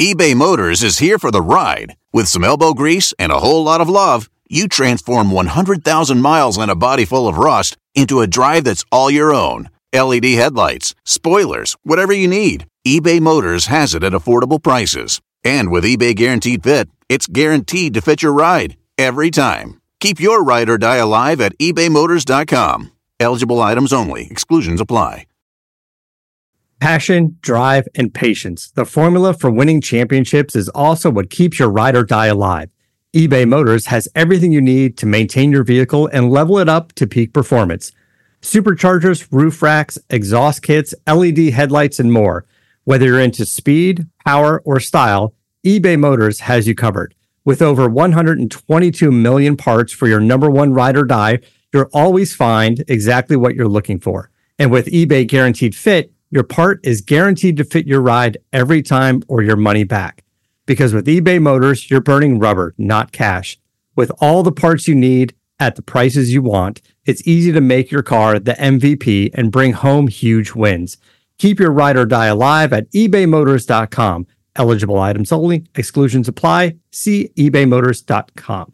eBay Motors is here for the ride. With some elbow grease and a whole lot of love, you transform 100,000 miles and a body full of rust into a drive that's all your own. LED headlights, spoilers, whatever you need, eBay Motors has it at affordable prices. And with eBay Guaranteed Fit, it's guaranteed to fit your ride every time. Keep your ride or die alive at ebaymotors.com. Eligible items only. Exclusions apply. Passion, drive, and patience. The formula for winning championships is also what keeps your ride or die alive. eBay Motors has everything you need to maintain your vehicle and level it up to peak performance. Superchargers, roof racks, exhaust kits, LED headlights, and more. Whether you're into speed, power, or style, eBay Motors has you covered. With over 122 million parts for your number one ride or die, you'll always find exactly what you're looking for. And with eBay Guaranteed Fit, your part is guaranteed to fit your ride every time or your money back. Because with eBay Motors, you're burning rubber, not cash. With all the parts you need at the prices you want, it's easy to make your car the MVP and bring home huge wins. Keep your ride or die alive at ebaymotors.com. Eligible items only. Exclusions apply. See ebaymotors.com.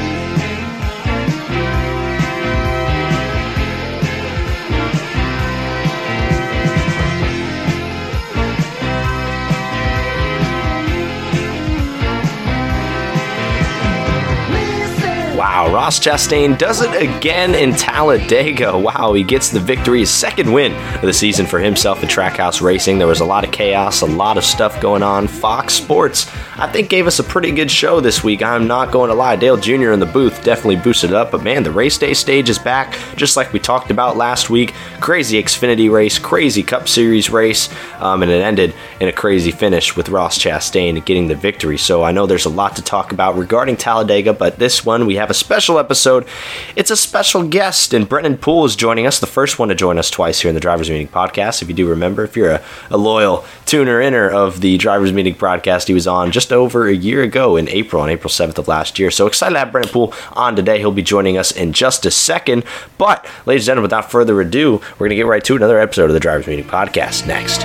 Wow, Ross Chastain does it again in Talladega. Wow, he gets the victory, his second win of the season for himself at Trackhouse Racing. There was a lot of chaos, a lot of stuff going on. Fox Sports, I think, gave us a pretty good show this week. I'm not going to lie. Dale Jr. in the booth definitely boosted it up. But man, the race day stage is back, just like we talked about last week. Crazy Xfinity race, crazy Cup Series race, and it ended in a crazy finish with Ross Chastain getting the victory. So I know there's a lot to talk about regarding Talladega, but this one we have a special episode. It's a special guest, and Brennan Poole is joining us, the first one to join us twice here in the Drivers Meeting Podcast. If you do remember, if you're a loyal tuner-inner of the Drivers Meeting Podcast, he was on just over a year ago on April 7th of last year. So excited to have Brennan Poole on today. He'll be joining us in just a second. But, ladies and gentlemen, without further ado, we're going to get right to another episode of the Drivers Meeting Podcast next.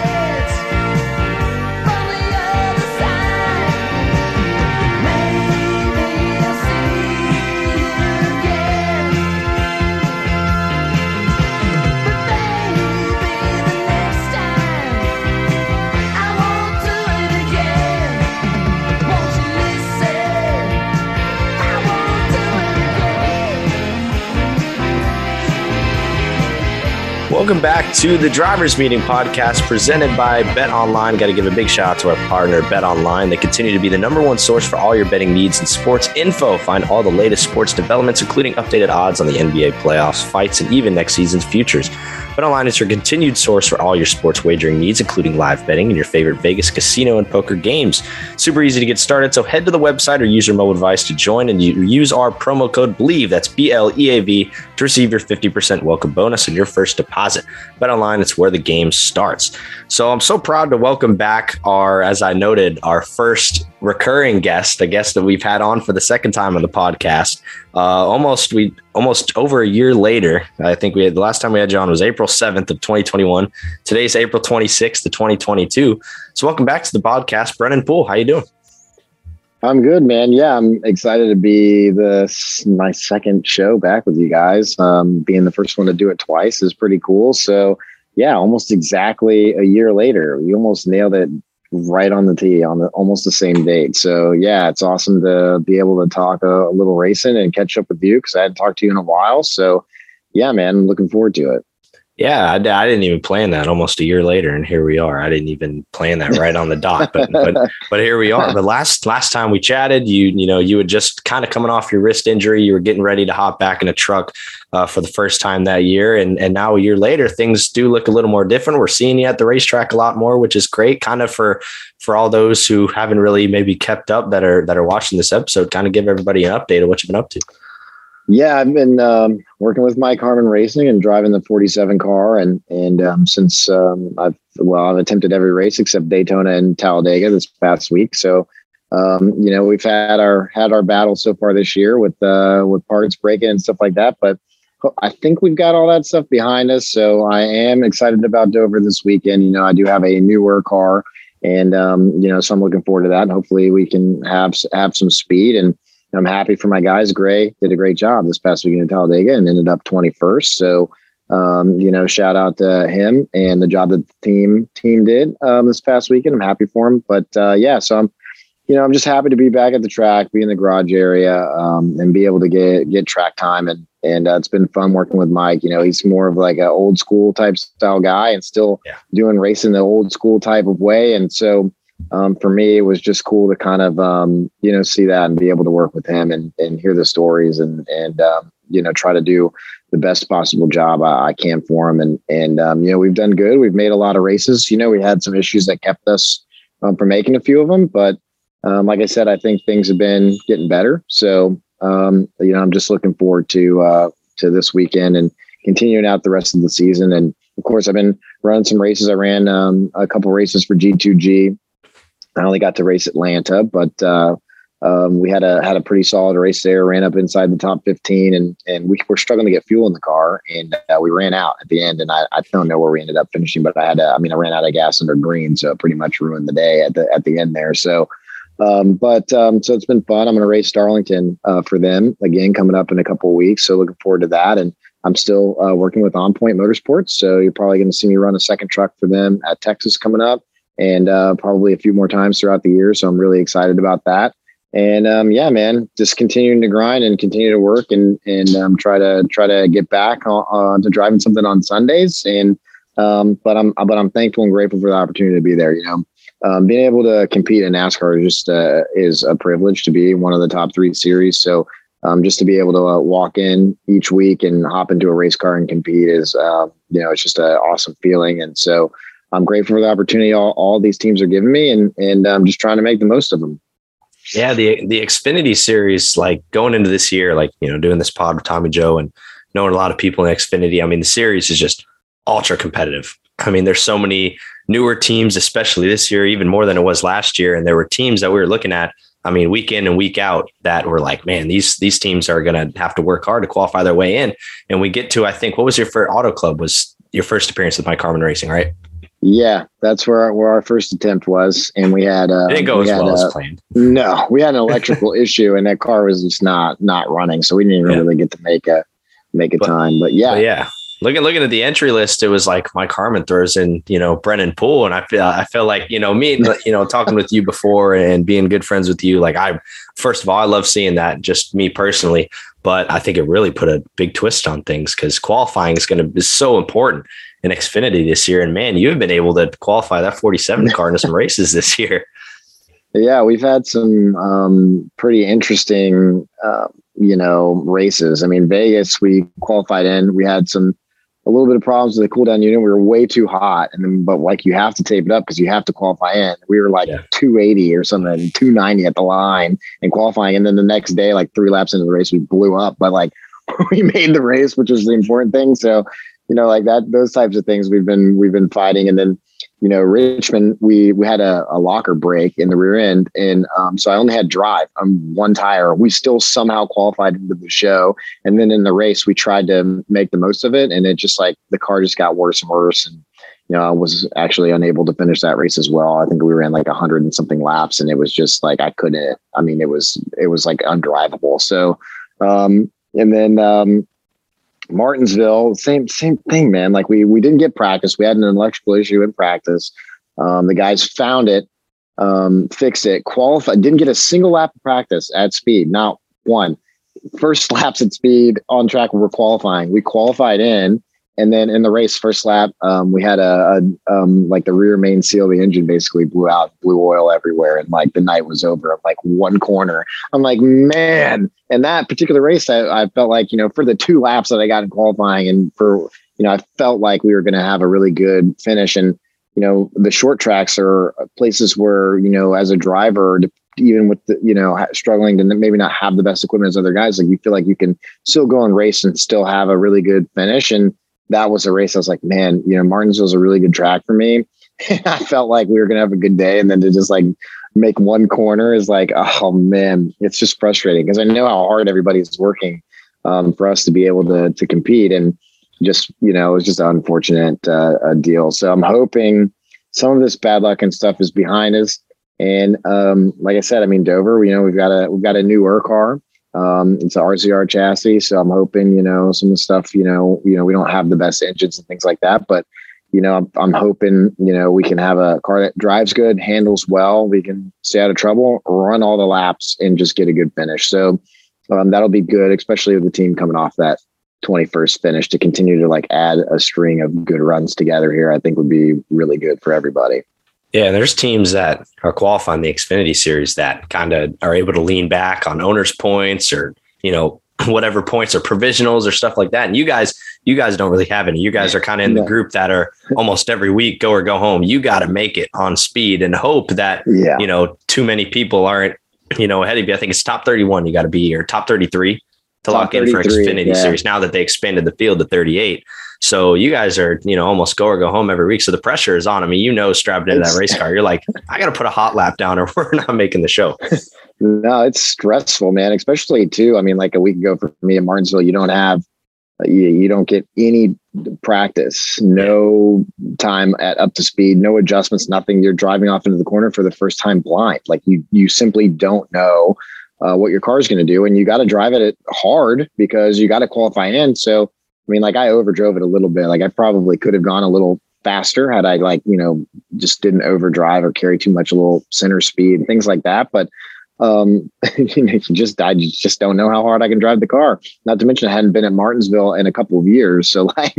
Welcome back to the Drivers Meeting Podcast presented by BetOnline. Got to give a big shout out to our partner, BetOnline. They continue to be the number one source for all your betting needs and sports info. Find all the latest sports developments, including updated odds on the NBA playoffs, fights, and even next season's futures. BetOnline is your continued source for all your sports wagering needs, including live betting and your favorite Vegas casino and poker games. Super easy to get started, so head to the website or use your mobile device to join, and you use our promo code BLEAV, that's BLEAV, to receive your 50% welcome bonus on your first deposit. BetOnline, it's where the game starts. So I'm so proud to welcome back as I noted, our first recurring guest, a guest that we've had on for the second time on the podcast. Almost over a year later. I think the last time we had you on was April 7th of 2021. Today's April 26th of 2022. So welcome back to the podcast, Brennan Poole. How you doing? I'm good, man. Yeah, I'm excited to be my second show back with you guys. Being the first one to do it twice is pretty cool. So yeah, almost exactly a year later, we almost nailed it right on the tee on almost the same date. So yeah, it's awesome to be able to talk a little racing and catch up with you because I hadn't talked to you in a while. So yeah, man, I'm looking forward to it. Yeah, I didn't even plan that almost a year later, and here we are. I didn't even plan that right on the dot, but here we are. But last time we chatted, you had just kind of coming off your wrist injury. You were getting ready to hop back in a truck for the first time that year, and now a year later, things do look a little more different. We're seeing you at the racetrack a lot more, which is great. Kind of for all those who haven't really maybe kept up that are watching this episode, kind of give everybody an update of what you've been up to. Yeah, I've been working with Mike Harmon Racing and driving the 47 car, and since I've attempted every race except Daytona and Talladega this past week. So we've had our battle so far this year with parts breaking and stuff like that, but I think we've got all that stuff behind us. So I am excited about Dover this weekend. I do have a newer car, And, so I'm looking forward to that. And hopefully we can have some speed. And I'm happy for my guys. Gray did a great job this past weekend in Talladega and ended up 21st. So, shout out to him and the job that the team did this past weekend. I'm happy for him. But so I'm just happy to be back at the track, be in the garage area, and be able to get track time. And it's been fun working with Mike. He's more of like an old school type style guy and still doing racing the old school type of way. And so for me, it was just cool to kind of, see that and be able to work with him and hear the stories and try to do the best possible job I can for him. And we've done good. We've made a lot of races. We had some issues that kept us from making a few of them, but like I said, I think things have been getting better. So, I'm just looking forward to this weekend and continuing out the rest of the season. And of course, I've been running some races. I ran a couple races for G2G. I only got to race Atlanta, but we had a pretty solid race there. Ran up inside the top 15, and we were struggling to get fuel in the car, and we ran out at the end. And I don't know where we ended up finishing, but I ran out of gas under green, so it pretty much ruined the day at the end there. So. So it's been fun. I'm going to race Darlington for them again coming up in a couple of weeks. So looking forward to that. And I'm still working with On Point Motorsports. So you're probably going to see me run a second truck for them at Texas coming up and probably a few more times throughout the year. So I'm really excited about that. And man, just continuing to grind and continue to work and try to get back on to driving something on Sundays. And but I'm thankful and grateful for the opportunity to be there. Being able to compete in NASCAR is a privilege to be one of the top 3 series. So just to be able to walk in each week and hop into a race car and compete is, it's just an awesome feeling. And so I'm grateful for the opportunity all these teams are giving me and I'm just trying to make the most of them. Yeah. The Xfinity series, like going into this year, like, doing this pod with Tommy Joe and knowing a lot of people in Xfinity. I mean, the series is just ultra competitive. I mean, there's so many newer teams, especially this year, even more than it was last year. And there were teams that we were looking at, week in and week out that were like, man, these teams are going to have to work hard to qualify their way in. And we get to, I think, what was your first Auto Club was your first appearance with Mike Harmon Racing, right? Yeah, that's where our first attempt was. And we had, it didn't go as well as planned. No, we had an electrical issue and that car was just not running. So we didn't even really get to make a time, but yeah. Looking at the entry list, it was like Mike Harmon throws in, Brennan Poole. And I feel like, me, talking with you before and being good friends with you, like first of all, I love seeing that, just me personally, but I think it really put a big twist on things because qualifying is so important in Xfinity this year. And man, you've been able to qualify that 47 car into some races this year. Yeah, we've had some pretty interesting, races. Vegas, we qualified in, we had a little bit of problems with the cool down unit. We were way too hot. But you have to tape it up because you have to qualify in. We were 280 or something, 290 at the line and qualifying. And then the next day, 3 laps into the race, we blew up, but we made the race, which was the important thing. So, those types of things we've been fighting. And then, Richmond, we had a locker break in the rear end. And so I only had drive on one tire. We still somehow qualified into the show. And then in the race, we tried to make the most of it. And it just the car just got worse and worse. And, I was actually unable to finish that race as well. I think we ran 100 and something laps. And it was just I couldn't, it was undrivable. So, and then, Martinsville, same thing, man. We didn't get practice. We had an electrical issue in practice. The guys found it, fixed it, qualified, didn't get a single lap of practice at speed. Not one. First laps at speed on track, we were qualifying. We qualified in. And then in the race, first lap, we had the rear main seal of the engine basically blew out, blew oil everywhere. And the night was over. One corner. I'm like, man. And that particular race, I felt for the 2 laps that I got in qualifying and for, I felt like we were going to have a really good finish. And, the short tracks are places where, as a driver, even with the, struggling to maybe not have the best equipment as other guys, you feel like you can still go and race and still have a really good finish. And that was a race I was like, man, Martinsville's a really good track for me. I felt like we were going to have a good day. And then to just make one corner is oh man, it's just frustrating because I know how hard everybody's working for us to be able to compete. And just, it was just an unfortunate deal. So I'm hoping some of this bad luck and stuff is behind us. And like I said, I mean, Dover, we've got a newer car. It's an RCR chassis. So I'm hoping, some of the stuff, we don't have the best engines and things like that, but I'm hoping, we can have a car that drives good, handles well. We can stay out of trouble, run all the laps, and just get a good finish. So that'll be good, especially with the team coming off that 21st finish, to continue to like add a string of good runs together here. I think would be really good for everybody. Yeah, there's teams that are qualifying the Xfinity Series that kind of are able to lean back on owners' points or, whatever points or provisionals or stuff like that. And you guys don't really have any. You guys are kind of in the group that are almost every week go or go home. You got to make it on speed and hope that, too many people aren't, ahead of you. I think it's top 31. You got to be, or top 33 to lock in for Xfinity Series now that they expanded the field to 38. So you guys are, almost go or go home every week. So the pressure is on. I mean, strapped into that race car, you're like, I got to put a hot lap down or we're not making the show. No, it's stressful, man. Especially too. I mean, like a week ago for me in Martinsville, you don't get any practice, no time at up to speed, no adjustments, nothing. You're driving off into the corner for the first time blind. Like you simply don't know what your car is going to do. And you got to drive it hard because you got to qualify in. So, I mean, like I overdrove it a little bit. Like I probably could have gone a little faster had I just didn't overdrive or carry too much, a little center speed and things like that. But you just don't know how hard I can drive the car. Not to mention I hadn't been at Martinsville in a couple of years. So I've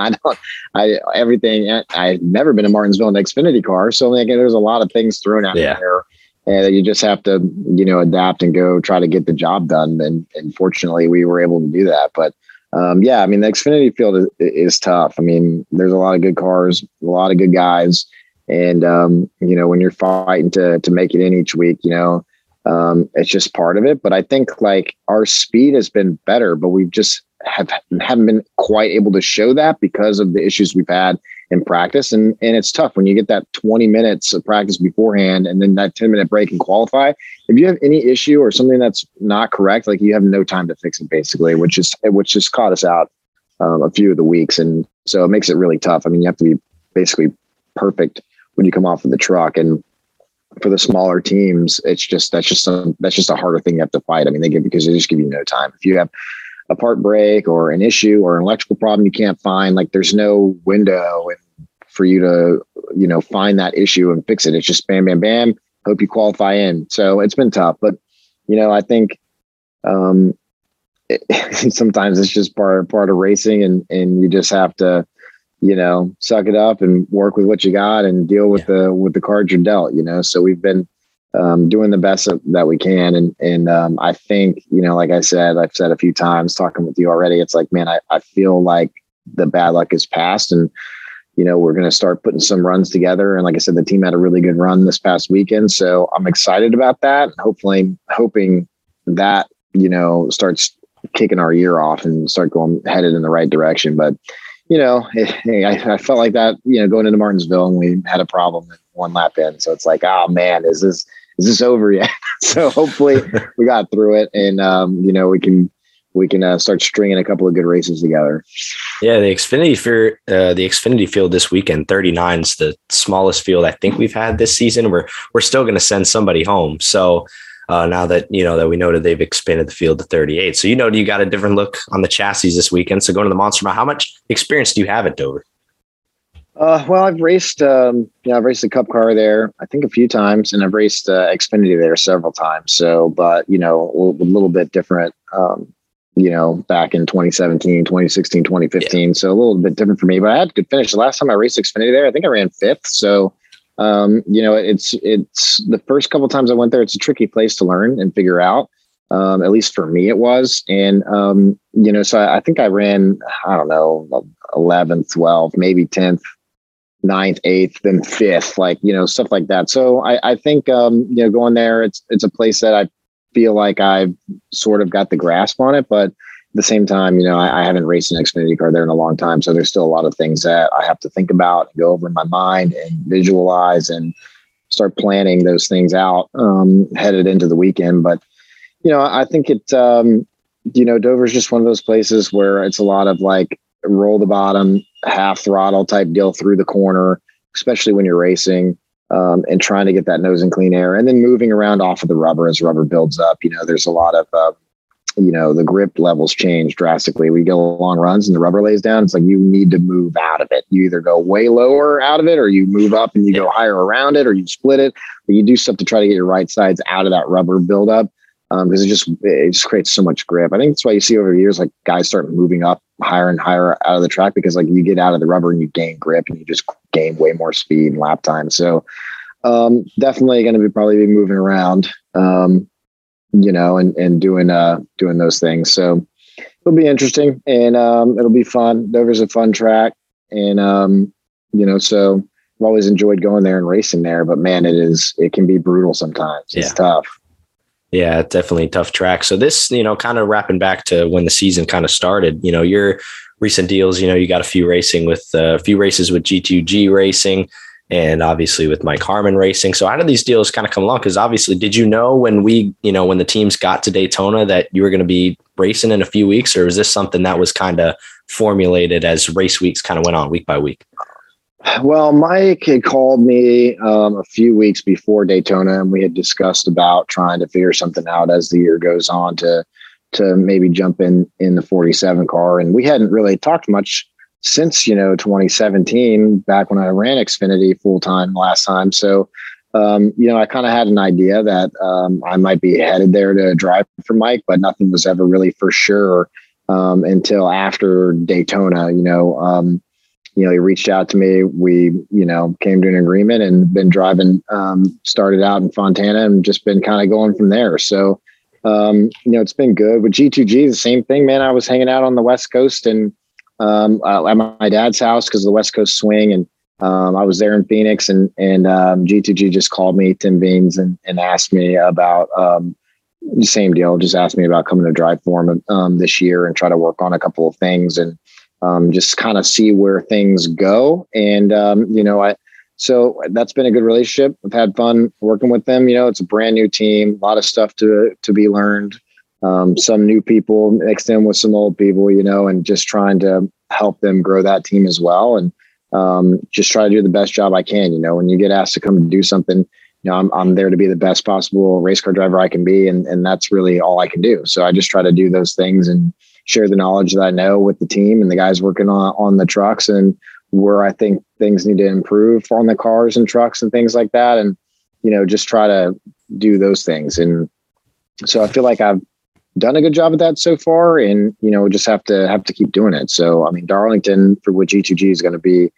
never been to Martinsville in an Xfinity car. So there's a lot of things thrown out there. And you just have to, adapt and go try to get the job done. And fortunately we were able to do that. But I mean, the Xfinity field is tough. I mean, there's a lot of good cars, a lot of good guys. And, when you're fighting to make it in each week, it's just part of it. But I think like our speed has been better, but we've just haven't been quite able to show that because of the issues we've had in practice. And it's tough when you get that 20 minutes of practice beforehand and then that 10-minute break and qualify. If you have any issue or something that's not correct, like you have no time to fix it basically, which just caught us out a few of the weeks. And so it makes it really tough. I mean, you have to be basically perfect when you come off of the truck. And for the smaller teams, that's just a harder thing you have to fight. I mean, because they just give you no time. If you have a part break or an issue or an electrical problem you can't find, like there's no window for you to, find that issue and fix it. It's just bam, bam, bam. Hope you qualify in. So it's been tough, but I think sometimes it's just part of racing and you just have to, suck it up and work with what you got and deal with the cards you're dealt, so we've been doing the best that we can. And I think, like I've said a few times talking with you already, it's like, man, I feel like the bad luck is past and, we're going to start putting some runs together. And like I said, the team had a really good run this past weekend. So I'm excited about that. Hoping that, starts kicking our year off and start headed in the right direction. But, I felt like that, going into Martinsville and we had a problem at one lap in. So it's like, oh man, is this over yet? So hopefully we got through it and, we can start stringing a couple of good races together. Yeah. The Xfinity field this weekend, 39 is the smallest field I think we've had this season. We're still going to send somebody home. So now that, that we know that they've expanded the field to 38. So, you got a different look on the chassis this weekend. So going to the Monster Mile, how much experience do you have at Dover? Well, I've raced a Cup car there, I think a few times, and I've raced Xfinity there several times. So, but, a little bit different, back in 2017, 2016, 2015. Yeah. So a little bit different for me, but I had a good finish. The last time I raced Xfinity there, I think I ran 5th. So, it's the first couple of times I went there, it's a tricky place to learn and figure out. At least for me, it was. And, so I think I ran, 11th, 12th, maybe 10th, 9th, 8th, then 5th, stuff like that. So I think, going there, it's a place that I feel like I've sort of got the grasp on it, but at the same time, I haven't raced an Xfinity car there in a long time. So there's still a lot of things that I have to think about, go over in my mind and visualize and start planning those things out, headed into the weekend. But, I think Dover's just one of those places where it's a lot of like roll the bottom, half throttle type deal through the corner, especially when you're racing, and trying to get that nose in clean air, and then moving around off of the rubber as rubber builds up. There's a lot of, the grip levels change drastically. We go long runs and the rubber lays down. It's like you need to move out of it. You either go way lower out of it, or you move up and you go higher around it, or you split it, or you do stuff to try to get your right sides out of that rubber buildup. Because it just creates so much grip. I think that's why you see over the years, like guys start moving up higher and higher out of the track, because like you get out of the rubber and you gain grip and you just gain way more speed and lap time. So definitely going to probably be moving around, and doing those things. So it'll be interesting, and it'll be fun. Dover's a fun track, and so I've always enjoyed going there and racing there. But man, it can be brutal sometimes. It's tough. Yeah, definitely a tough track. So this, kind of wrapping back to when the season kind of started, your recent deals, you got a few races with G2G Racing, and obviously with Mike Harmon Racing. So how did these deals kind of come along? Because obviously, did you know when when the teams got to Daytona that you were going to be racing in a few weeks, or was this something that was kind of formulated as race weeks kind of went on week by week? Well, Mike had called me a few weeks before Daytona, and we had discussed about trying to figure something out as the year goes on to maybe jump in the 47 car. And we hadn't really talked much since, 2017, back when I ran Xfinity full time last time. So, I kind of had an idea that I might be headed there to drive for Mike, but nothing was ever really for sure until after Daytona. He reached out to me. We, came to an agreement and been driving, started out in Fontana and just been kind of going from there. So, it's been good. With G2G, the same thing, man. I was hanging out on the West Coast and at my dad's house because of the West Coast swing. And I was there in Phoenix, and G2G just called me, Tim Beans, and asked me about the same deal, just asked me about coming to drive for him this year and try to work on a couple of things. And just kind of see where things go. And, so that's been a good relationship. I've had fun working with them. It's a brand new team, a lot of stuff to be learned. Some new people mixed in with some old people, and just trying to help them grow that team as well. And just try to do the best job I can. When you get asked to come and do something, I'm there to be the best possible race car driver I can be. And that's really all I can do. So I just try to do those things and share the knowledge that I know with the team and the guys working on the trucks, and where I think things need to improve on the cars and trucks and things like that. And, just try to do those things. And so I feel like I've done a good job at that so far, and, just have to keep doing it. So, I mean, Darlington for what G2G is going to be,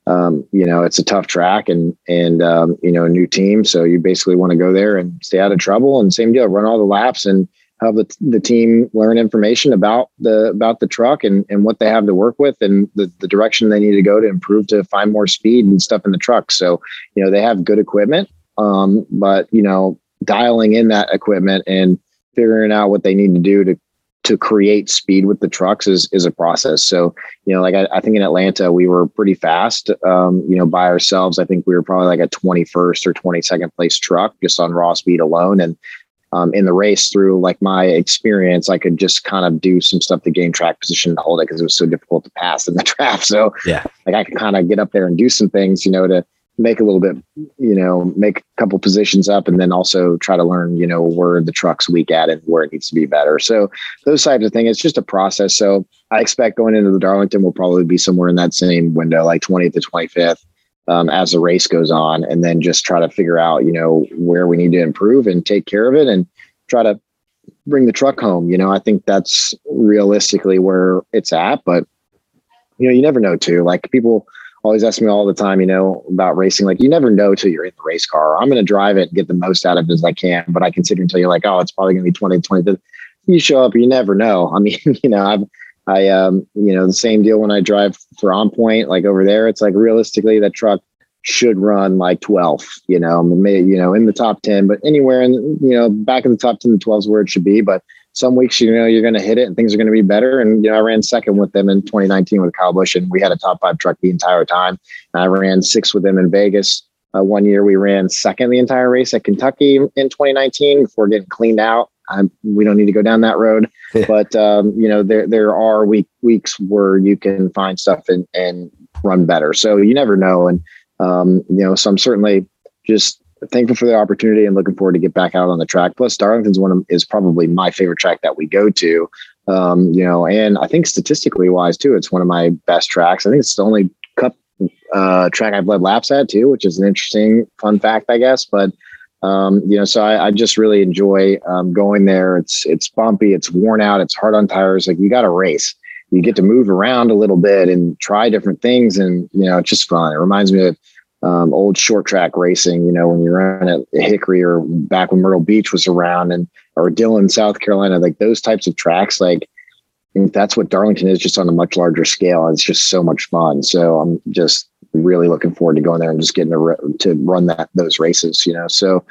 it's a tough track and a new team. So you basically want to go there and stay out of trouble, and same deal, run all the laps and have the team learn information about the truck and what they have to work with, and the direction they need to go to improve, to find more speed and stuff in the truck. So, they have good equipment, but, dialing in that equipment and figuring out what they need to do to create speed with the trucks is a process. So, I think in Atlanta, we were pretty fast, by ourselves. I think we were probably like a 21st or 22nd place truck just on raw speed alone. And in the race, through like my experience, I could just kind of do some stuff to gain track position to hold it, because it was so difficult to pass in the draft. So I could kind of get up there and do some things, to make a little bit, make a couple positions up, and then also try to learn, where the truck's weak at and where it needs to be better. So those types of things, it's just a process. So I expect going into the Darlington, we'll probably be somewhere in that same window, like 20th to 25th. As the race goes on, and then just try to figure out, where we need to improve and take care of it and try to bring the truck home. I think that's realistically where it's at, but you never know too. Like, people always ask me all the time, about racing. Like, you never know till you're in the race car. I'm going to drive it and get the most out of it as I can, but I consider until you're like, oh, it's probably going to be 20 to 25th. You show up, you never know. I mean, the same deal when I drive for On Point, like over there, it's like realistically that truck should run like 12th, maybe, in the top 10, but anywhere in, back in the top 10 and 12 is where it should be. But some weeks, you're going to hit it and things are going to be better. And, I ran second with them in 2019 with Kyle Busch, and we had a top 5 truck the entire time. And I ran 6th with them in Vegas. One year we ran second the entire race at Kentucky in 2019 before getting cleaned out. We don't need to go down that road, but there are weeks where you can find stuff and run better. So you never know. And So I'm certainly just thankful for the opportunity and looking forward to get back out on the track. Plus, Darlington's is probably my favorite track that we go to. And I think statistically wise too, it's one of my best tracks. I think it's the only Cup track I've led laps at too, which is an interesting fun fact, I guess. But so I just really enjoy going there. It's bumpy, it's worn out, it's hard on tires. Like, you got to race. You get to move around a little bit and try different things, and it's just fun. It reminds me of old short track racing, when you run at Hickory, or back when Myrtle Beach was around, or Dillon, South Carolina, like those types of tracks. Like, that's what Darlington is, just on a much larger scale. It's just so much fun. So I'm just really looking forward to going there and just getting to run those races, So,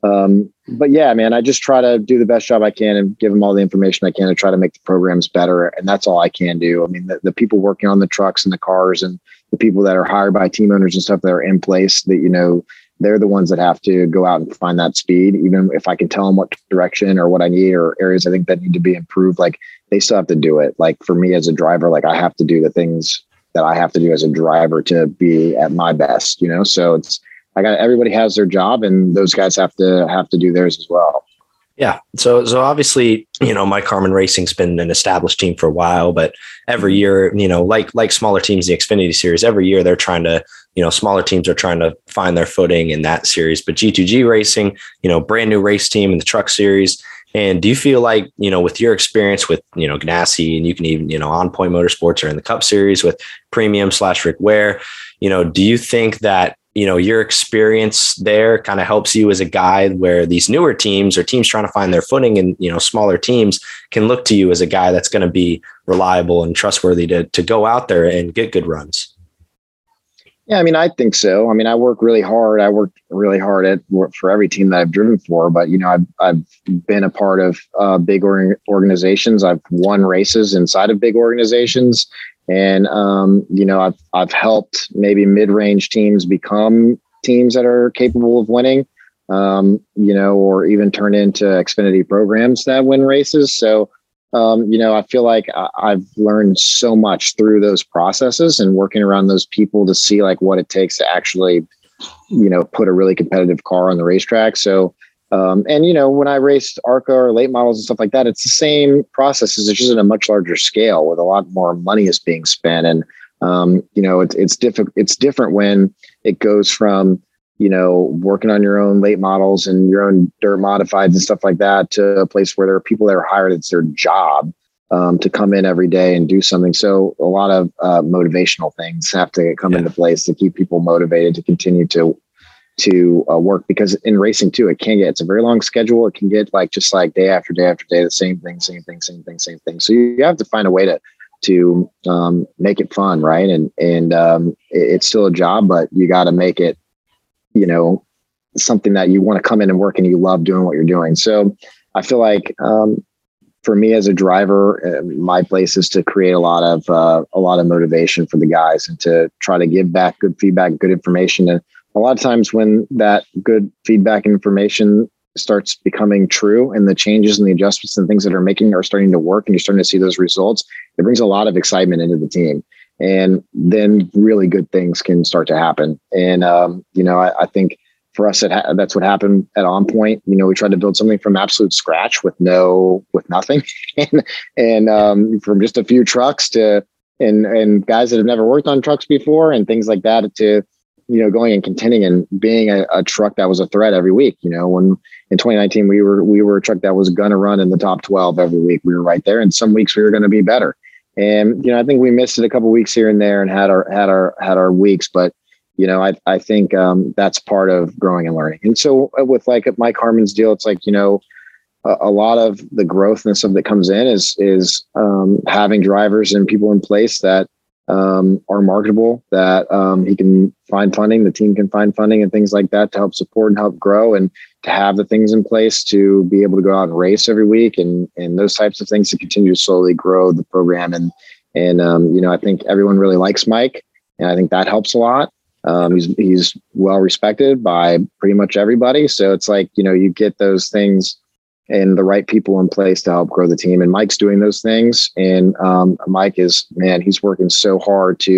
but yeah, man, I just try to do the best job I can and give them all the information I can to try to make the programs better. And that's all I can do. I mean, the people working on the trucks and the cars, and the people that are hired by team owners and stuff that are in place, that, they're the ones that have to go out and find that speed. Even if I can tell them what direction or what I need, or areas I think that need to be improved, like, they still have to do it. Like, for me as a driver, like, I have to do the things that I have to do as a driver to be at my best, So everybody has their job, and those guys have to do theirs as well. Yeah. So obviously, Mike Harmon Racing's been an established team for a while, but every year, like smaller teams, the Xfinity Series, every year they're trying to, smaller teams are trying to find their footing in that series. But G2G Racing, brand new race team in the Truck Series. And do you feel like, with your experience with, Ganassi, and you can even, On Point Motorsports, or in the Cup Series with Premium / Rick Ware, do you think that, your experience there kind of helps you as a guide, where these newer teams, or teams trying to find their footing, and, smaller teams can look to you as a guy that's going to be reliable and trustworthy to go out there and get good runs? Yeah, I mean, I think so. I mean, I work really hard. I worked really hard for every team that I've driven for, but, I've been a part of big organizations. I've won races inside of big organizations. And, I've helped maybe mid-range teams become teams that are capable of winning, or even turn into Xfinity programs that win races. So, I feel like I've learned so much through those processes and working around those people to see like what it takes to actually, put a really competitive car on the racetrack. So, when I raced ARCA or late models and stuff like that, it's the same processes. It's just at a much larger scale with a lot more money is being spent. And, it's different when it goes from, working on your own late models and your own dirt modifieds and stuff like that, to a place where there are people that are hired. It's their job to come in every day and do something. So a lot of motivational things have to come into place to keep people motivated to continue to work, because in racing too, it's a very long schedule. It can get just day after day after day, the same thing. So you have to find a way to make it fun. Right. And it's still a job, but you got to make it, something that you want to come in and work and you love doing what you're doing. So I feel like, for me as a driver, my place is to create a lot of motivation for the guys, and to try to give back good feedback, good information. And a lot of times when that good feedback and information starts becoming true, and the changes and the adjustments and things that are starting to work, and you're starting to see those results, it brings a lot of excitement into the team. And then really good things can start to happen. And, I think for us, that's what happened at On Point. We tried to build something from absolute scratch with nothing and from just a few trucks and guys that have never worked on trucks before and things like that, to, going and contending and being a truck that was a threat every week. When in 2019, we were a truck that was going to run in the top 12 every week. We were right there. And some weeks we were going to be better. And, I think we missed it a couple of weeks here and there and had our weeks, but, I think that's part of growing and learning. And so with Mike Harmon's deal, it's a lot of the growth and stuff that comes in is having drivers and people in place that are marketable, that he can find funding, the team can find funding and things like that to help support and help grow, and to have the things in place to be able to go out and race every week and those types of things to continue to slowly grow the program. And I think everyone really likes Mike, and I think that helps a lot. He's well respected by pretty much everybody. So it's you get those things and the right people in place to help grow the team. And Mike's doing those things. And Mike he's working so hard to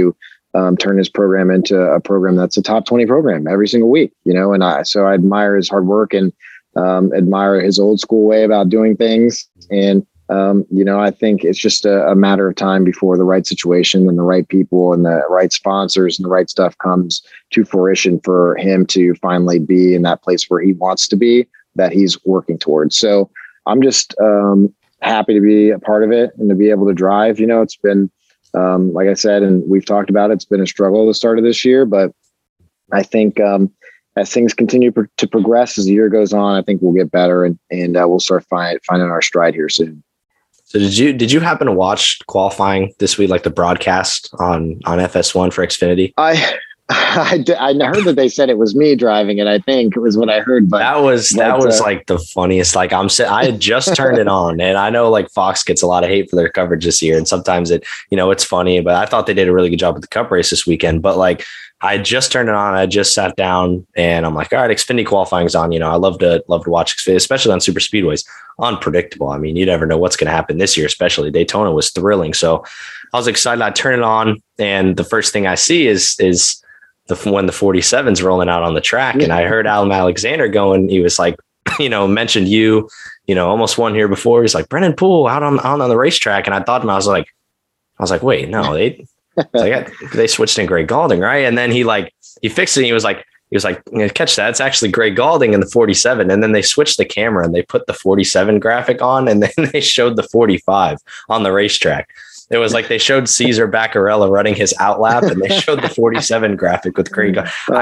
turn his program into a program that's a top 20 program every single week, and I admire his hard work and admire his old school way about doing things. And, I think it's just a matter of time before the right situation and the right people and the right sponsors and the right stuff comes to fruition for him to finally be in that place where he wants to be, that he's working towards. So I'm just happy to be a part of it and to be able to drive. It's been, like I said, and we've talked about it, it's been a struggle at the start of this year, but I think as things continue to progress as the year goes on, I think we'll get better and we'll start finding our stride here soon. So did you happen to watch qualifying this week, like the broadcast on FS1 for Xfinity? I heard that they said it was me driving it. I think it was what I heard, but that was like the funniest. Like I had just turned it on, and I know like Fox gets a lot of hate for their coverage this year, and sometimes it's funny, but I thought they did a really good job with the Cup race this weekend. But like I just turned it on, I just sat down, and I'm like, all right, Xfinity qualifying's on. I love to watch Xfinity, especially on super speedways. Unpredictable. I mean, you never know what's going to happen this year. Especially Daytona was thrilling, so I was excited. I turn it on, and the first thing I see is when the 47's rolling out on the track. And I heard Adam Alexander going, he was like, mentioned almost won here before. He's like, Brennan Poole out on the racetrack. And I was like, wait, no, they switched in Greg Galding, right? And then he fixed it. And he was like, catch that. It's actually Greg Galding in the 47. And then they switched the camera and they put the 47 graphic on, and then they showed the 45 on the racetrack. It was like they showed Cesar Baccarella running his outlap, and they showed the 47 graphic with Greg.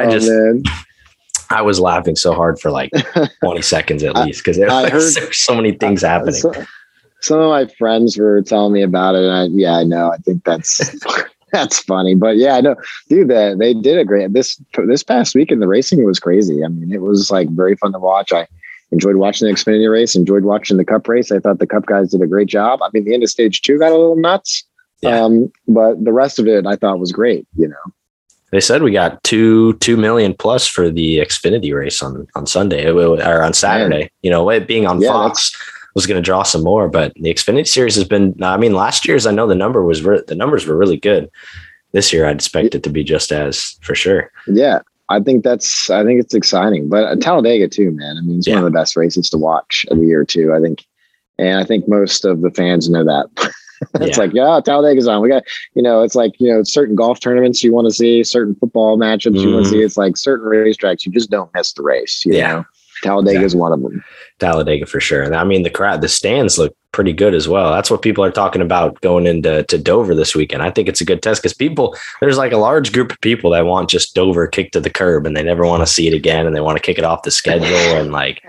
I was laughing so hard for like 20 seconds at least, because there were so many things happening. Some of my friends were telling me about it, and I know. I think that's funny, but yeah, I know, dude. They did a great this past weekend. The racing was crazy. I mean, it was like very fun to watch. I enjoyed watching the Xfinity race, enjoyed watching the Cup race. I thought the Cup guys did a great job. I mean, the end of stage 2 got a little nuts, but the rest of it I thought was great. They said we got 2 million plus for the Xfinity race on Sunday or on Saturday. Man. It being on Fox was going to draw some more, but the Xfinity series has been. I mean, last year's I know the numbers were really good. This year I'd expect it to be just as, for sure. Yeah. I think it's exciting, but Talladega too, man. I mean, it's one of the best races to watch of the year too, I think. And I think most of the fans know that. It's like, Talladega's on. We got, it's like, certain golf tournaments you want to see, certain football matchups you want to see. It's like certain racetracks, you just don't miss the race. You know? Talladega is one of them. Talladega for sure. And I mean, the stands look pretty good as well. That's what people are talking about going into Dover this weekend. I think it's a good test because there's like a large group of people that want just Dover kicked to the curb, and they never want to see it again, and they want to kick it off the schedule and like.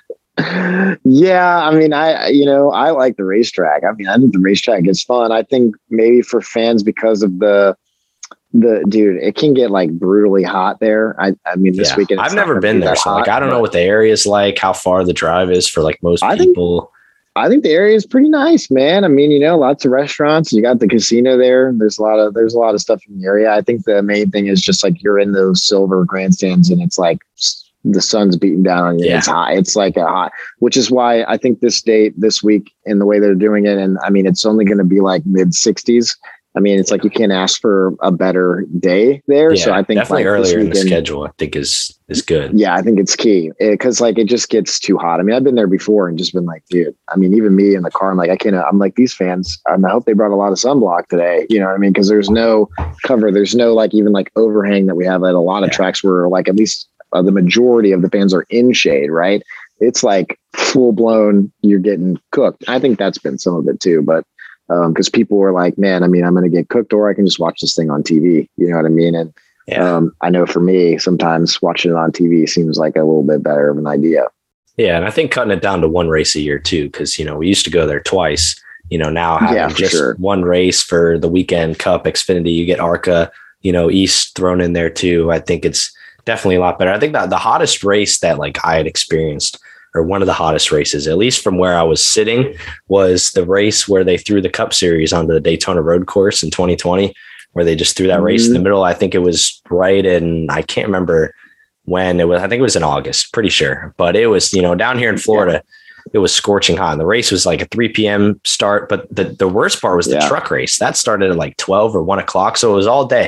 Yeah, I mean, I like the racetrack. I mean, I think the racetrack is fun. I think maybe for fans because of the dude, it can get like brutally hot there. I mean, this weekend I've never been there, so like I don't know what the area is like, how far the drive is for like most people. I think the area is pretty nice, man. I mean, lots of restaurants. You got the casino there. There's a lot of stuff in the area. I think the main thing is just like you're in those silver grandstands, and it's like the sun's beating down on you. Yeah. It's hot. It's like a hot, which is why I think this date this week and the way they're doing it, and I mean, it's only going to be like mid 60s. I mean, it's like you can't ask for a better day there. Yeah, so I think definitely earlier in the schedule, I think is good. Yeah, I think it's key because like it just gets too hot. I mean, I've been there before and just been like, dude. I mean, even me in the car, I'm like, I can't. I'm like these fans. I hope they brought a lot of sunblock today. You know what I mean? Because there's no cover. There's no like even like overhang that we have at a lot of tracks where like at least the majority of the fans are in shade. Right? It's like full blown. You're getting cooked. I think that's been some of it too, but. Because people were like, man, I mean, I'm going to get cooked, or I can just watch this thing on TV. You know what I mean? And I know for me, sometimes watching it on TV seems like a little bit better of an idea. Yeah. And I think cutting it down to one race a year too, because, we used to go there twice, now having just one race for the weekend Cup, Xfinity, you get ARCA, East thrown in there too. I think it's definitely a lot better. I think that the hottest race that like I had experienced, or one of the hottest races, at least from where I was sitting, was the race where they threw the Cup Series onto the Daytona Road Course in 2020, where they just threw that race in the middle. I think it was right in, I can't remember when it was. I think it was in August, pretty sure. But it was, down here in Florida, it was scorching hot. And the race was like a 3 p.m. start. But the worst part was the truck race. That started at like 12 or 1 o'clock. So it was all day.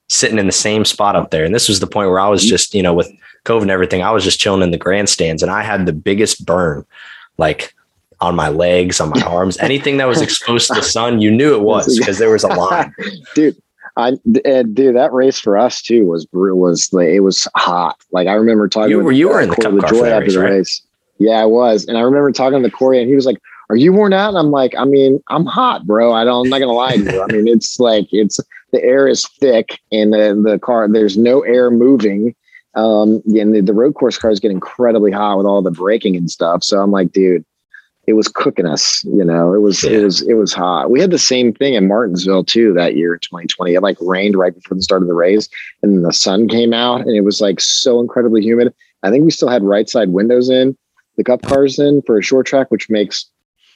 sitting in the same spot up there. And this was the point where I was just, with COVID and everything, I was just chilling in the grandstands, and I had the biggest burn, like on my legs, on my arms, anything that was exposed to the sun, you knew it was, because there was a line. Dude, that race for us too was like, it was hot. Like, I remember talking. You were in the Cup car for that race, right? Yeah, I was, and I remember talking to Corey, and he was like, "Are you worn out?" And I'm like, "I mean, I'm hot, bro. I'm not gonna lie to you. I mean, it's the air is thick, and the car, there's no air moving. And the road course car is getting incredibly hot with all the braking and stuff. So I'm like, dude, it was cooking us. It was hot. We had the same thing in Martinsville too that year in 2020. It like rained right before the start of the race, and then the sun came out, and it was like so incredibly humid. I think we still had right side windows in the Cup cars in for a short track, which makes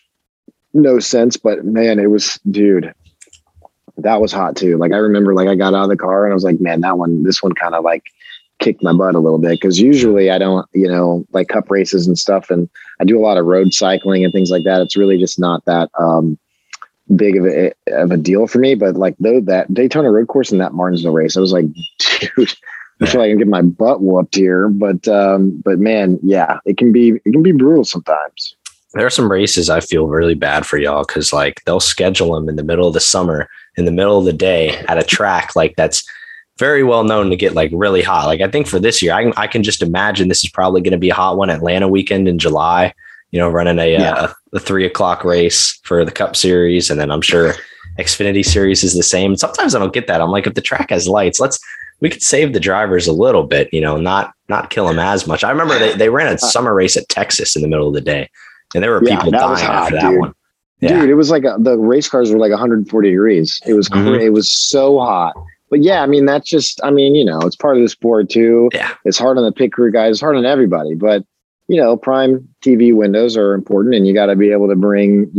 no sense. But man, it was, dude, that was hot too. Like, I remember, like, I got out of the car and I was like, man, this one kind of like kicked my butt a little bit. Cause usually I don't, like Cup races and stuff. And I do a lot of road cycling and things like that. It's really just not that big of a deal for me. But like, though, that Daytona road course and that Martinsville race, I was like, dude, I feel like I can get my butt whooped here. But man, yeah, it can be brutal sometimes. There are some races I feel really bad for y'all, because like they'll schedule them in the middle of the summer, in the middle of the day at a track like that's very well known to get like really hot. Like, I think for this year, I can just imagine this is probably going to be a hot one. Atlanta weekend in July, running a 3:00 race for the Cup Series. And then I'm sure Xfinity Series is the same. Sometimes I don't get that. I'm like, if the track has lights, we could save the drivers a little bit, not kill them as much. I remember they ran a summer race at Texas in the middle of the day, and there were people dying after that one. Yeah. Dude, it was like the race cars were like 140 degrees. It was It was so hot. But yeah, I mean, that's just, it's part of the sport too. Yeah. It's hard on the pit crew guys. It's hard on everybody. But, prime TV windows are important, and you got to be able to bring,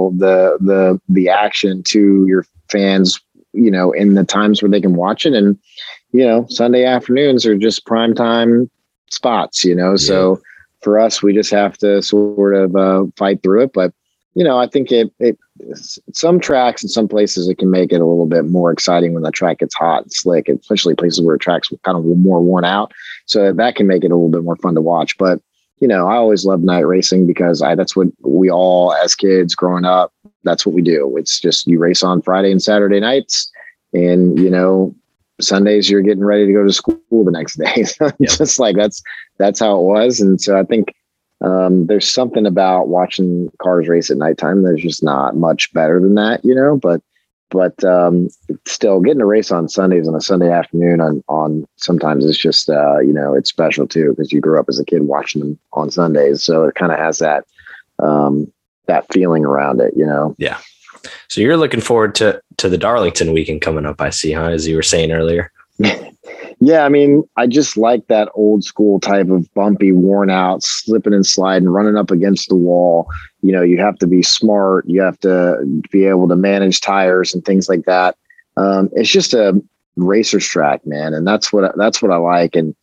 the action to your fans, in the times where they can watch it. And, Sunday afternoons are just prime time spots, So for us, we just have to sort of fight through it. But, I think some tracks and some places, it can make it a little bit more exciting when the track gets hot and slick, especially places where tracks kind of more worn out. So that can make it a little bit more fun to watch. But, I always love night racing because that's what we all, as kids growing up, that's what we do. It's just, you race on Friday and Saturday nights, and, Sundays you're getting ready to go to school the next day. Just like that's how it was. And so I think there's something about watching cars race at nighttime. There's just not much better than that, but still getting a race on Sundays on a Sunday afternoon on sometimes it's just, it's special too, because you grew up as a kid watching them on Sundays. So it kind of has that feeling around it, Yeah. So you're looking forward to the Darlington weekend coming up, I see, huh? As you were saying earlier. Yeah, I mean, I just like that old school type of bumpy, worn out, slipping and sliding, running up against the wall. You have to be smart. You have to be able to manage tires and things like that. It's just a racer's track, man. And that's what I like. And,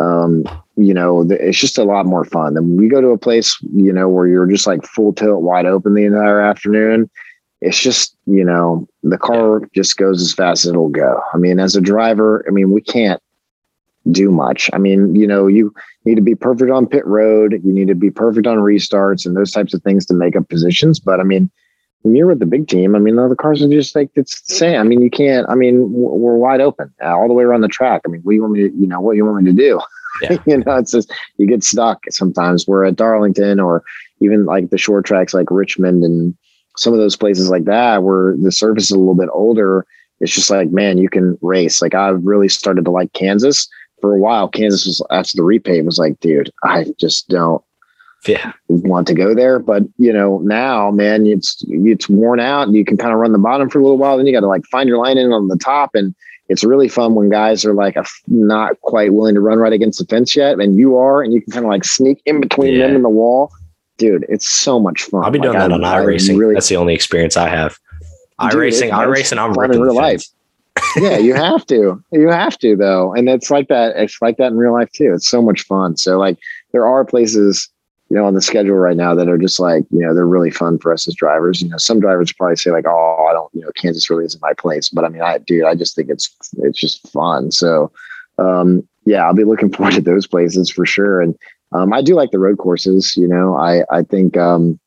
it's just a lot more fun. And we go to a place, where you're just like full tilt wide open the entire afternoon. It's just, the car just goes as fast as it'll go. I mean, as a driver, we can't do much. You need to be perfect on pit road. You need to be perfect on restarts and those types of things to make up positions. But when you're with the big team, the cars are just like, it's the same. You can't, we're wide open all the way around the track. What do you want me to, what you want me to do? Yeah. It's just, you get stuck sometimes. We're at Darlington, or even like the short tracks like Richmond and some of those places like that, where the surface is a little bit older. It's just like, man, you can race. Like, I've really started to like Kansas. For a while, Kansas was, after the repave, was like, dude, I just don't want to go there. But now, man, it's worn out, and you can kind of run the bottom for a little while. Then you got to like find your line in on the top, and it's really fun when guys are like not quite willing to run right against the fence yet, and you are, and you can kind of like sneak in between them and the wall. Dude, it's so much fun. I'll be doing that on iRacing. Really, that's the only experience I have. iRacing, and I'm ripping in real life. Yeah, you have to. You have to, though. And it's like that. It's like that in real life too. It's so much fun. So like, there are places on the schedule right now that are just like, they're really fun for us as drivers. Some drivers probably say like, oh, I don't, Kansas really isn't my place. But I mean, I just think it's just fun. So, I'll be looking forward to those places for sure. And I do like the road courses. I think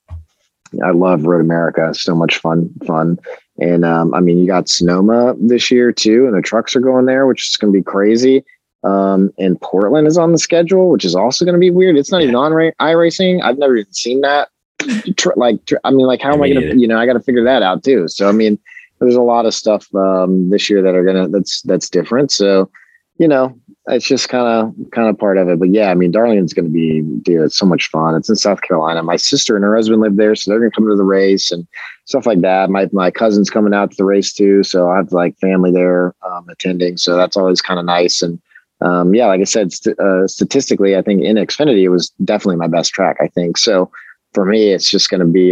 I love Road America. So much fun. And you got Sonoma this year too, and the trucks are going there, which is going to be crazy. And Portland is on the schedule, which is also going to be weird. It's not even on iRacing. I've never even seen that. How am I going to, I got to figure that out too. So, there's a lot of stuff, this year that that's different. So, it's just kind of part of it. But yeah, Darlington's going to be, dude, it's so much fun. It's in South Carolina. My sister and her husband live there, so they're going to come to the race and stuff like that. My cousin's coming out to the race too. So I have like family there, attending. So that's always kind of nice. And, like I said, statistically, I think in Xfinity, it was definitely my best track, I think. So for me, it's just going to be,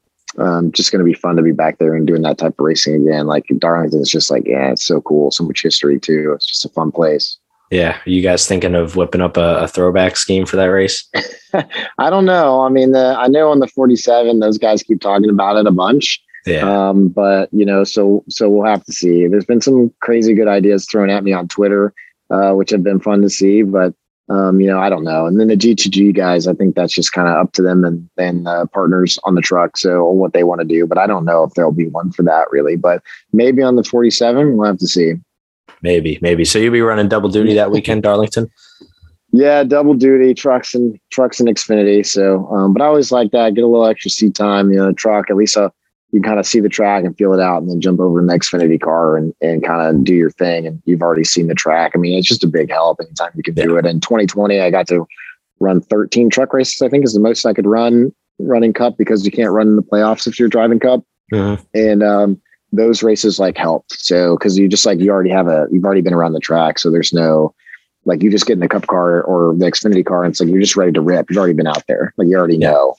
fun to be back there and doing that type of racing again. Like Darlington is just like, yeah, it's so cool. So much history too. It's just a fun place. Yeah. Are you guys thinking of whipping up a throwback scheme for that race? I don't know. I know on the 47, those guys keep talking about it a bunch. Yeah. But so we'll have to see. There's been some crazy good ideas thrown at me on Twitter, which have been fun to see, but I don't know. And then the G2G guys, I think that's just kind of up to them and partners on the truck. So what they want to do, but I don't know if there'll be one for that really, but maybe on the 47, we'll have to see. Maybe. So you'll be running double duty that weekend, Darlington? Yeah. Double duty trucks and Xfinity. So, but I always like that. Get a little extra seat time, the truck, at least you can kind of see the track and feel it out and then jump over in the Xfinity car and kind of do your thing. And you've already seen the track. It's just a big help anytime you can do it. In 2020, I got to run 13 truck races, I think is the most I could run running Cup, because you can't run in the playoffs if you're driving Cup. Mm-hmm. And those races like helped. So, cause you've already been around the track. So there's no, like you just get in the Cup car or the Xfinity car and it's like, you're just ready to rip. You've already been out there. Like you already know,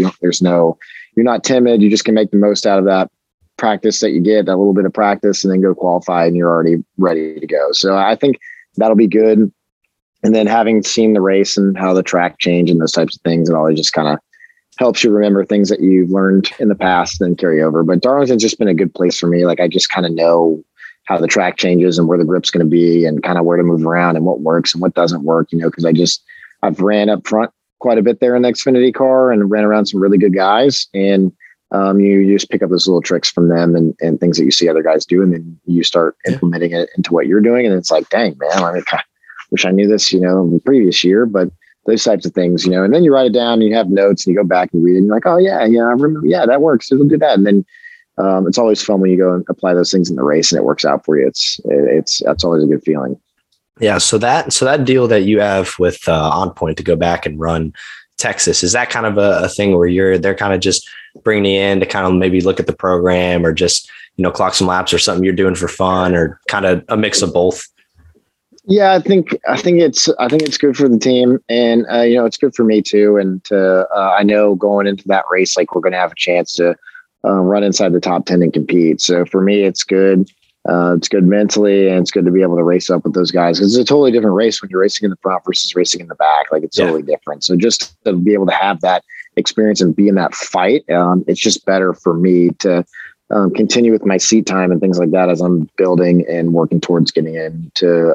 you're not timid. You just can make the most out of that practice that you get, that little bit of practice, and then go qualify and you're already ready to go. So I think that'll be good. And then having seen the race and how the track changed and those types of things, it always just kind of helps you remember things that you've learned in the past and carry over. But Darlington's just been a good place for me. Like I just kind of know how the track changes and where the grip's going to be and kind of where to move around and what works and what doesn't work, because I've ran up front quite a bit there in the Xfinity car and ran around some really good guys. And you just pick up those little tricks from them and things that you see other guys do. And then you start implementing it into what you're doing. And it's like, dang, man, I wish I knew this, the previous year, but those types of things, and then you write it down and you have notes and you go back and read it and you're like, oh yeah, I remember. Yeah, that works. It'll do that. And then it's always fun when you go and apply those things in the race and it works out for you. That's always a good feeling. Yeah. So that deal that you have with On Point to go back and run Texas, is that kind of a thing where they're kind of just bringing you in to kind of maybe look at the program or just, clock some laps or something you're doing for fun, or kind of a mix of both? Yeah, I think it's good for the team, and it's good for me too. And I know going into that race, like we're going to have a chance to run inside the top 10 and compete. So for me, it's good. It's good mentally, and it's good to be able to race up with those guys, because it's a totally different race when you're racing in the front versus racing in the back. Like it's totally different. So just to be able to have that experience and be in that fight, it's just better for me to continue with my seat time and things like that as I'm building and working towards getting into,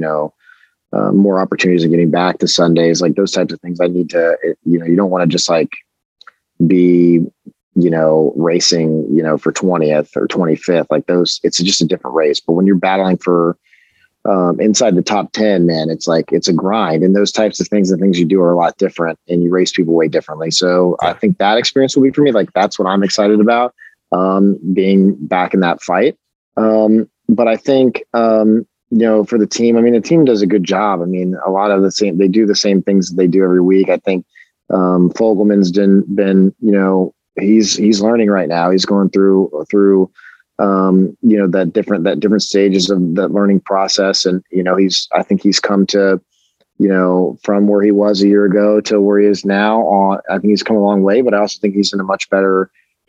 more opportunities and getting back to Sundays, like those types of things. I need to, you don't want to just like be, racing, for 20th or 25th, like those, it's just a different race. But when you're battling for inside the top 10, man, it's like, it's a grind, and those types of things and things you do are a lot different, and you race people way differently. So I think that experience will be for me. Like, that's what I'm excited about. Being back in that fight. But I think, for the team, the team does a good job. A lot of they do the same things that they do every week. I think, Fogelman's been, he's learning right now. He's going through, that different stages of that learning process. And, I think he's come to, from where he was a year ago to where he is now. I think he's come a long way, but I also think he's in a much better,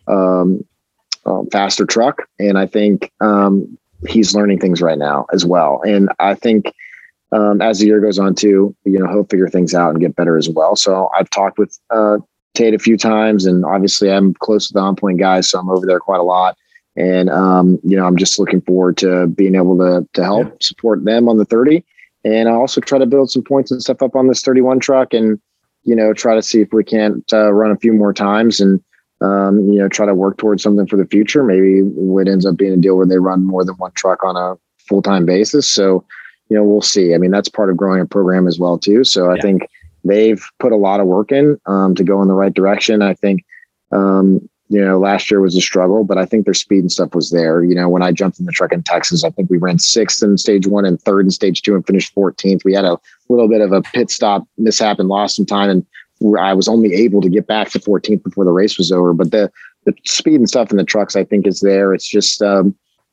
faster truck. And I think he's learning things right now as well. And I think as the year goes on too, he'll figure things out and get better as well. So I've talked with Tate a few times, and obviously I'm close to the On Point guys, so I'm over there quite a lot. And, I'm just looking forward to being able to help support them on the 30. And I also try to build some points and stuff up on this 31 truck and, try to see if we can't run a few more times and, try to work towards something for the future. Maybe it ends up being a deal where they run more than one truck on a full-time basis. So, we'll see. I mean, that's part of growing a program as well, too. So I think they've put a lot of work in to go in the right direction. I think, last year was a struggle, but I think their speed and stuff was there. When I jumped in the truck in Texas, I think we ran 6th in stage 1 and 3rd in stage 2 and finished 14th. We had a little bit of a pit stop mishap and lost some time, and I was only able to get back to 14th before the race was over. But the speed and stuff in the trucks, I think, is there. It's just, like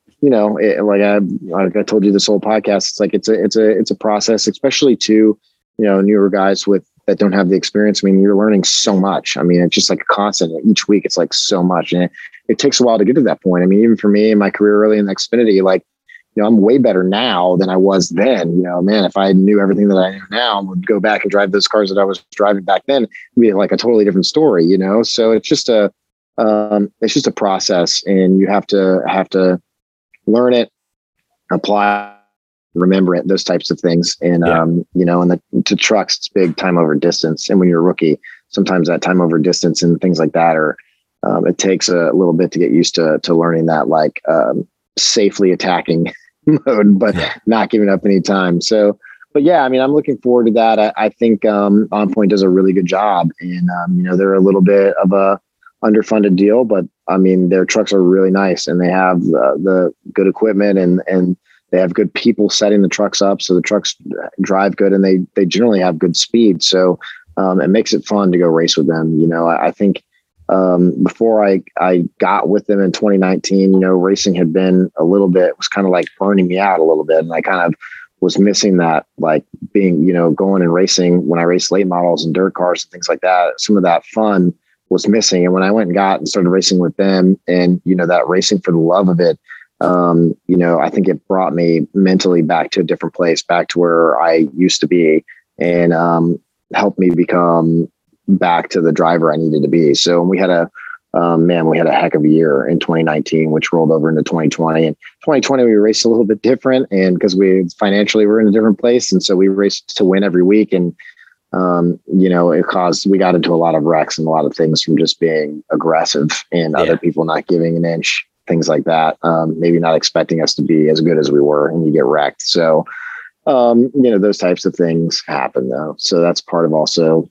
I told you this whole podcast, it's like it's a process, especially to newer guys that don't have the experience. I mean, you're learning so much. I mean, it's just like a constant. Each week, it's like so much, and it takes a while to get to that point. I mean, even for me in my career early in Xfinity, like, I'm way better now than I was then. Man, if I knew everything that I know now and would go back and drive those cars that I was driving back then, it'd be like a totally different story. So it's just a process, and you have to learn it, apply, remember it, those types of things. And, to trucks, it's big time over distance. And when you're a rookie, sometimes that time over distance and things like that it takes a little bit to get used to learning that, like, safely attacking mode, but not giving up any time. So, but yeah, I mean, I'm looking forward to that. I think, On Point does a really good job, and, they're a little bit of a underfunded deal, but I mean, their trucks are really nice, and they have the good equipment, and they have good people setting the trucks up. So the trucks drive good, and they generally have good speed. So it makes it fun to go race with them. I think before I got with them in 2019, racing had been was kind of like burning me out a little bit. And I kind of was missing that, like being, going and racing when I raced late models and dirt cars and things like that. Some of that fun was missing. And when I went and started racing with them, and, that racing for the love of it, I think it brought me mentally back to a different place, back to where I used to be, and helped me become back to the driver I needed to be. So we had a heck of a year in 2019, which rolled over into 2020. And 2020, we raced a little bit different, and because we financially were in a different place. And so we raced to win every week. And, we got into a lot of wrecks and a lot of things from just being aggressive and other people not giving an inch, things like that. Maybe not expecting us to be as good as we were, and you get wrecked. So, those types of things happen though. So that's part of also,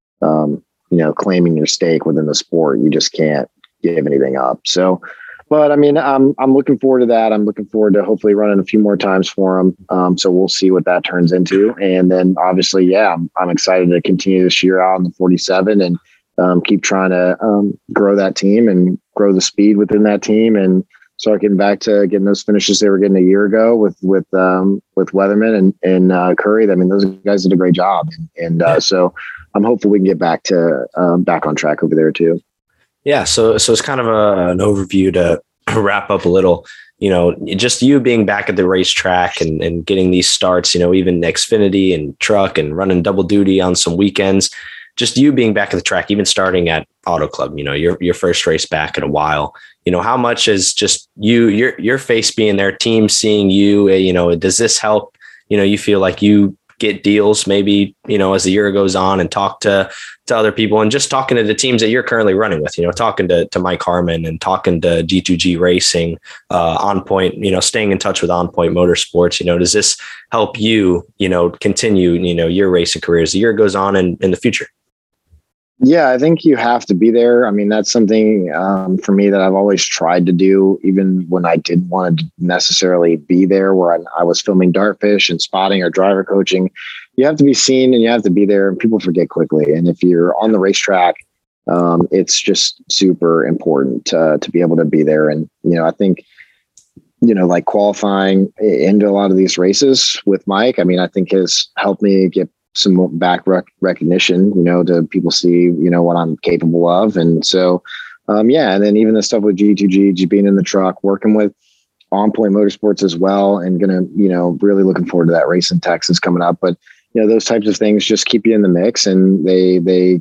claiming your stake within the sport. You just can't give anything up. So, but I mean, I'm looking forward to that. I'm looking forward to hopefully running a few more times for them. So we'll see what that turns into. And then obviously, I'm excited to continue this year out on the 47 and keep trying to grow that team and grow the speed within that team, and start getting back to getting those finishes they were getting a year ago with Weatherman and Curry. I mean, those guys did a great job. And so I'm hopeful we can get back on track over there too. Yeah. So it's kind of an overview to wrap up a little, just you being back at the racetrack and getting these starts, even Xfinity and truck and running double duty on some weekends, just you being back at the track, even starting at Auto Club, your first race back in a while, how much is just your face being there, team seeing you, does this help, you feel like you get deals maybe, as the year goes on, and talk to other people, and just talking to the teams that you're currently running with, talking to Mike Harmon and talking to G2G Racing, On Point, staying in touch with On Point Motorsports, does this help you, continue, your racing career as the year goes on and in the future? Yeah, I think you have to be there. I mean, that's something for me that I've always tried to do, even when I didn't want to necessarily be there, where I was filming Dartfish and spotting or driver coaching. You have to be seen and you have to be there, and people forget quickly. And if you're on the racetrack, it's just super important to be able to be there. And, I think, like qualifying into a lot of these races with Mike, I mean, I think has helped me get some back recognition, to people see, what I'm capable of. And so, and then even the stuff with G2G being in the truck, working with On Point Motorsports as well, and gonna, really looking forward to that race in Texas coming up. But those types of things just keep you in the mix, and they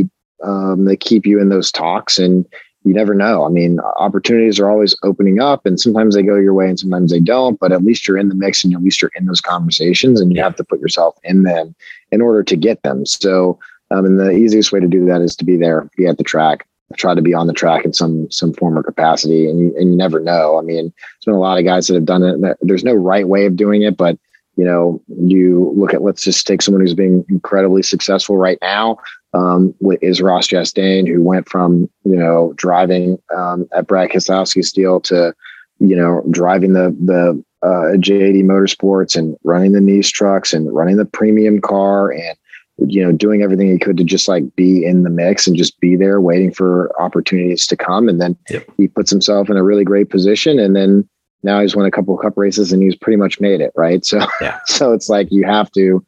keep you in those talks, and you never know. I mean, opportunities are always opening up, and sometimes they go your way and sometimes they don't, but at least you're in the mix, and at least you're in those conversations, and you have to put yourself in them in order to get them. So, and the easiest way to do that is to be there, be at the track, try to be on the track in some form or capacity. And you never know. I mean, there's been a lot of guys that have done it. There's no right way of doing it, but you look at, let's just take someone who's being incredibly successful right now, is Ross Chastain, who went from, driving at Brad Keselowski's deal to, driving the JD Motorsports and running the Nice trucks and running the premium car and, doing everything he could to just like be in the mix and just be there waiting for opportunities to come. And then he puts himself in a really great position. And then now he's won a couple of cup races and he's pretty much made it. Right. So, so it's like, you have to,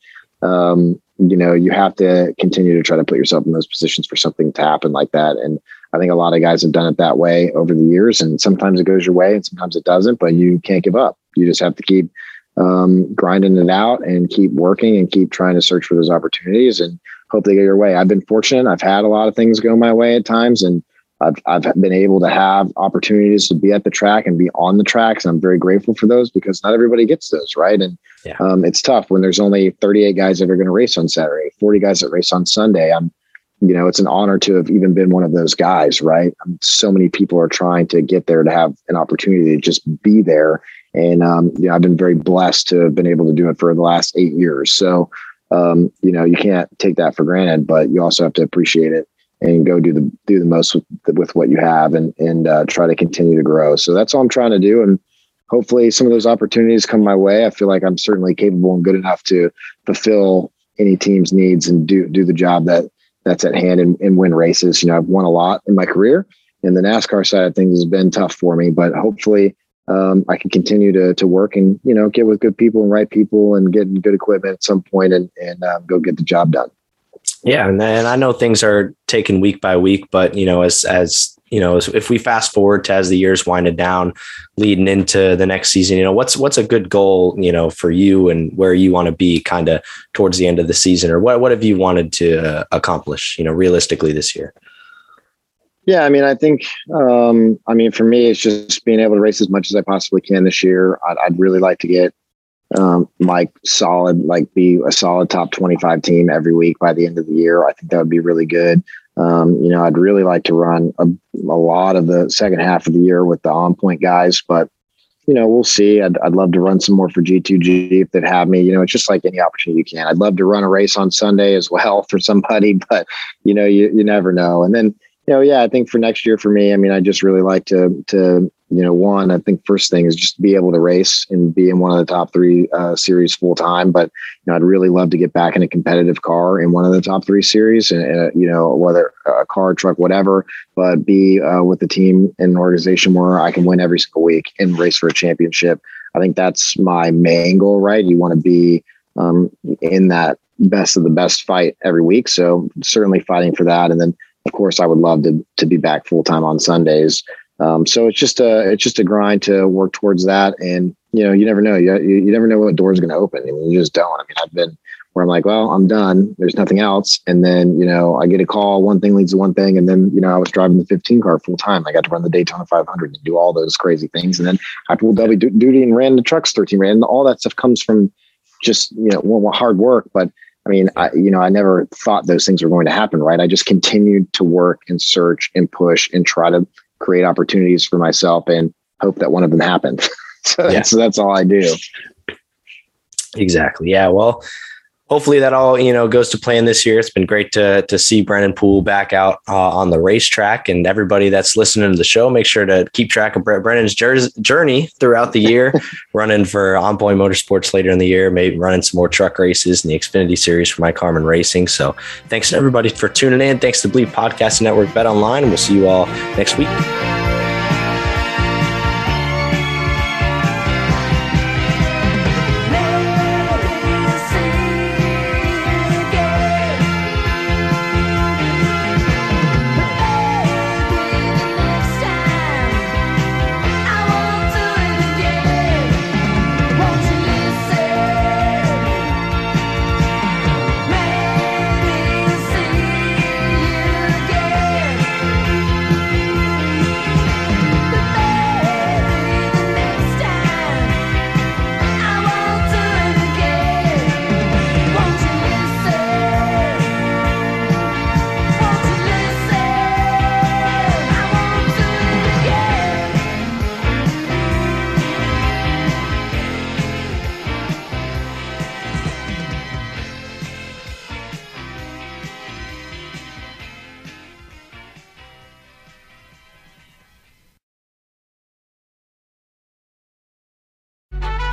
you have to continue to try to put yourself in those positions for something to happen like that. And I think a lot of guys have done it that way over the years, and sometimes it goes your way and sometimes it doesn't, but you can't give up. You just have to keep grinding it out and keep working and keep trying to search for those opportunities and hope they go your way. I've been fortunate. I've had a lot of things go my way at times, and I've been able to have opportunities to be at the track and be on the tracks. And I'm very grateful for those, because not everybody gets those, right? And it's tough when there's only 38 guys that are going to race on Saturday, 40 guys that race on Sunday. It's an honor to have even been one of those guys, right? So many people are trying to get there to have an opportunity to just be there. And, I've been very blessed to have been able to do it for the last 8 years. So, you can't take that for granted, but you also have to appreciate it and go do the most with what you have and try to continue to grow. So that's all I'm trying to do. And hopefully some of those opportunities come my way. I feel like I'm certainly capable and good enough to fulfill any team's needs and do the job that's at hand and win races. I've won a lot in my career, and the NASCAR side of things has been tough for me, but hopefully I can continue to work and, get with good people and right people and get good equipment at some point and go get the job done. Yeah. And I know things are taken week by week, but, as if we fast forward to as the years winded down leading into the next season, what's a good goal, for you and where you want to be kind of towards the end of the season, or what have you wanted to accomplish, realistically this year? Yeah. I mean, I think, for me, it's just being able to race as much as I possibly can this year. I'd really like to get, be a solid top 25 team every week by the end of the year. I think that would be really good. I'd really like to run a lot of the second half of the year with the On Point guys, but, we'll see. I'd love to run some more for G2G if they'd have me. It's just like any opportunity you can. I'd love to run a race on Sunday as well for somebody, but, you never know. And then, I think for next year for me, I just really like to one, I think first thing is just to be able to race and be in one of the top three series full time. But, I'd really love to get back in a competitive car in one of the top three series and, whether a car, truck, whatever, but be with the team in an organization where I can win every single week and race for a championship. I think that's my main goal, right? You want to be in that best of the best fight every week. So certainly fighting for that. And then, of course, I would love to be back full time on Sundays. So it's just a grind to work towards that. And, you never know. You never know what door is going to open. You just don't. I've been where I'm like, well, I'm done. There's nothing else. And then, I get a call. One thing leads to one thing. And then, I was driving the 15 car full time. I got to run the Daytona 500 and do all those crazy things. And then I pulled double duty and ran the trucks 13 ran. And all that stuff comes from just, hard work. But I never thought those things were going to happen, right? I just continued to work and search and push and try to create opportunities for myself and hope that one of them happened. So that's all I do. Exactly. Yeah. Well, hopefully that all, goes to plan this year. It's been great to see Brennan Poole back out on the racetrack, and everybody that's listening to the show, make sure to keep track of Brennan's journey throughout the year, running for On Point Motorsports later in the year, maybe running some more truck races in the Xfinity Series for Mike Harmon Racing. So thanks to everybody for tuning in. Thanks to Bleav Podcast Network, Bet Online, and we'll see you all next week. Next time I won't do it again.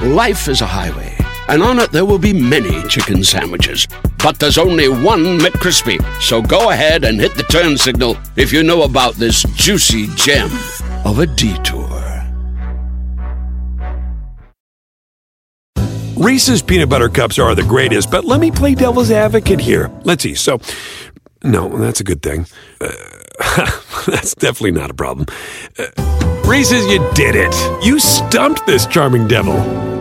Life is a highway, and on it there will be many chicken sandwiches. But there's only one McCrispy. So go ahead and hit the turn signal if you know about this juicy gem of a detour. Reese's peanut butter cups are the greatest, but let me play devil's advocate here. Let's see. So, no, that's a good thing. That's definitely not a problem. Reese's, you did it. You stumped this charming devil.